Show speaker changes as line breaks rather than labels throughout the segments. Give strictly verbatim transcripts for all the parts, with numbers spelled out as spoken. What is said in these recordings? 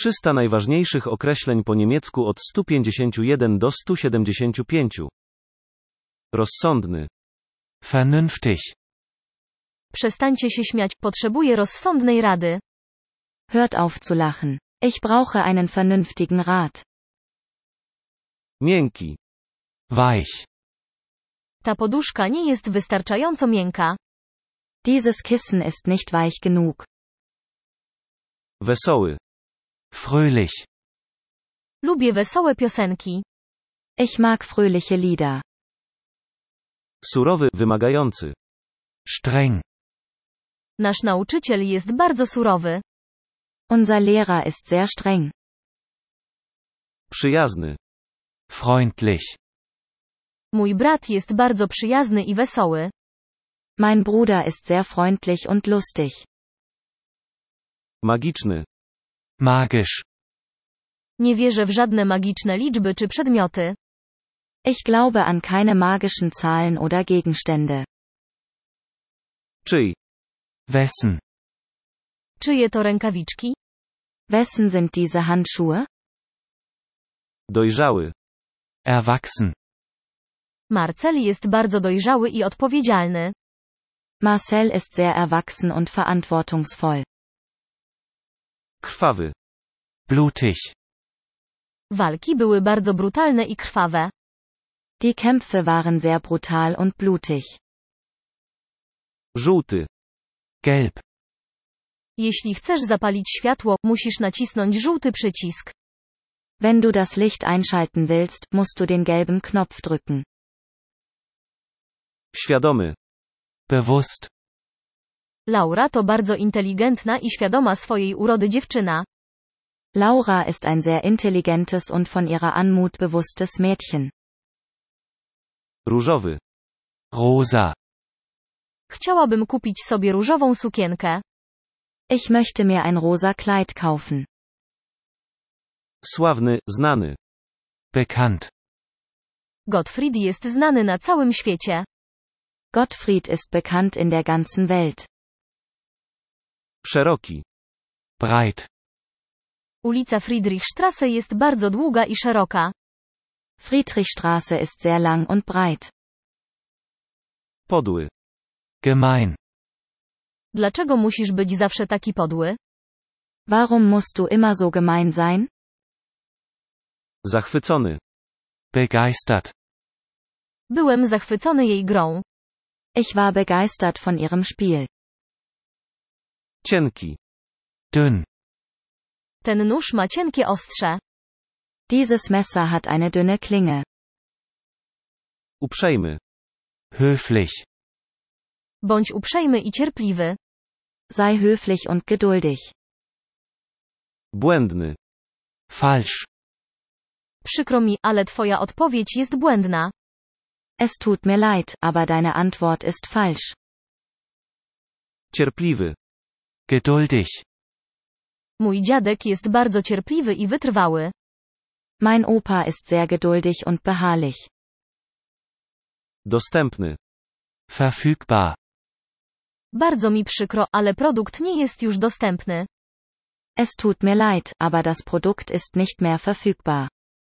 trzysta najważniejszych określeń po niemiecku od stu pięćdziesięciu jeden do stu siedemdziesięciu pięciu. Rozsądny.
Vernünftig.
Przestańcie się śmiać, potrzebuję rozsądnej rady.
Hört auf zu lachen. Ich brauche einen vernünftigen Rat.
Miękki.
Weich.
Ta poduszka nie jest wystarczająco miękka.
Dieses Kissen ist nicht weich genug.
Wesoły.
Fröhlich.
Lubię wesołe piosenki.
Ich mag fröhliche Lieder.
Surowy, wymagający.
Streng.
Nasz nauczyciel jest bardzo surowy.
Unser Lehrer ist sehr streng.
Przyjazny.
Freundlich.
Mój brat jest bardzo przyjazny i wesoły.
Mein Bruder ist sehr freundlich und lustig.
Magiczny.
Magisch.
Nie wierzę w żadne magiczne liczby czy przedmioty.
Ich glaube an keine magischen Zahlen oder Gegenstände.
Czyj?
Wessen?
Czyje to rękawiczki?
Wessen sind diese Handschuhe?
Dojrzały.
Erwachsen.
Marcel jest bardzo dojrzały i odpowiedzialny.
Marcel ist sehr erwachsen und verantwortungsvoll.
Krwawy.
Blutig.
Walki były bardzo brutalne i krwawe.
Die Kämpfe waren sehr brutal und blutig.
Żółty.
Gelb.
Jeśli chcesz zapalić światło, musisz nacisnąć żółty przycisk.
Wenn du das Licht einschalten willst, musst du den gelben Knopf drücken.
Świadomy.
Bewusst.
Laura to bardzo inteligentna i świadoma swojej urody dziewczyna.
Laura ist ein sehr intelligentes und von ihrer Anmut bewusstes Mädchen.
Różowy.
Rosa.
Chciałabym kupić sobie różową sukienkę.
Ich möchte mir ein rosa Kleid kaufen.
Sławny, znany.
Bekannt.
Gottfried jest znany na całym świecie.
Gottfried ist bekannt in der ganzen Welt.
Szeroki.
Breit.
Ulica Friedrichstraße jest bardzo długa i szeroka.
Friedrichstraße ist sehr lang und breit.
Podły.
Gemein.
Dlaczego musisz być zawsze taki podły?
Warum musst du immer so gemein sein?
Zachwycony.
Begeistert.
Byłem zachwycony jej grą.
Ich war begeistert von ihrem Spiel.
Cienki.
Dünn.
Ten nóż ma cienkie ostrze.
Dieses Messer hat eine dünne Klinge.
Uprzejmy.
Höflich.
Bądź uprzejmy i cierpliwy.
Sei höflich und geduldig.
Błędny.
Falsch.
Przykro mi, ale twoja odpowiedź jest błędna.
Es tut mir leid, aber deine Antwort ist falsch.
Cierpliwy.
Geduldig.
Mój dziadek jest bardzo cierpliwy i wytrwały.
Mein Opa ist sehr geduldig und beharrlich.
Dostępny.
Verfügbar.
Bardzo mi przykro, ale produkt nie jest już dostępny.
Es tut mir leid, aber das Produkt ist nicht mehr verfügbar.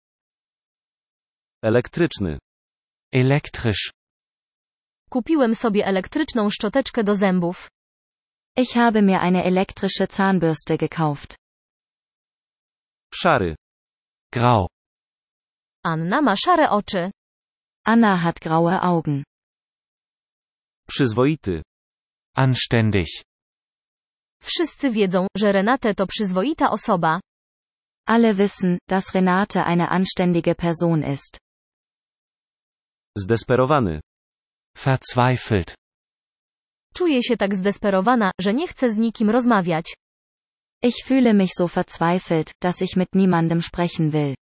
Elektryczny.
Elektrisch.
Kupiłem sobie elektryczną szczoteczkę do zębów.
Ich habe mir eine elektrische Zahnbürste gekauft.
Szary.
Grau.
Anna ma szare oczy.
Anna hat graue Augen.
Przyzwoity.
Anständig.
Wszyscy wiedzą, że Renate to przyzwoita osoba.
Alle wissen, dass Renate eine anständige Person ist.
Zdesperowany.
Verzweifelt.
Czuję się tak zdesperowana, że nie chcę z nikim rozmawiać.
Ich fühle mich so verzweifelt, dass ich mit niemandem sprechen will.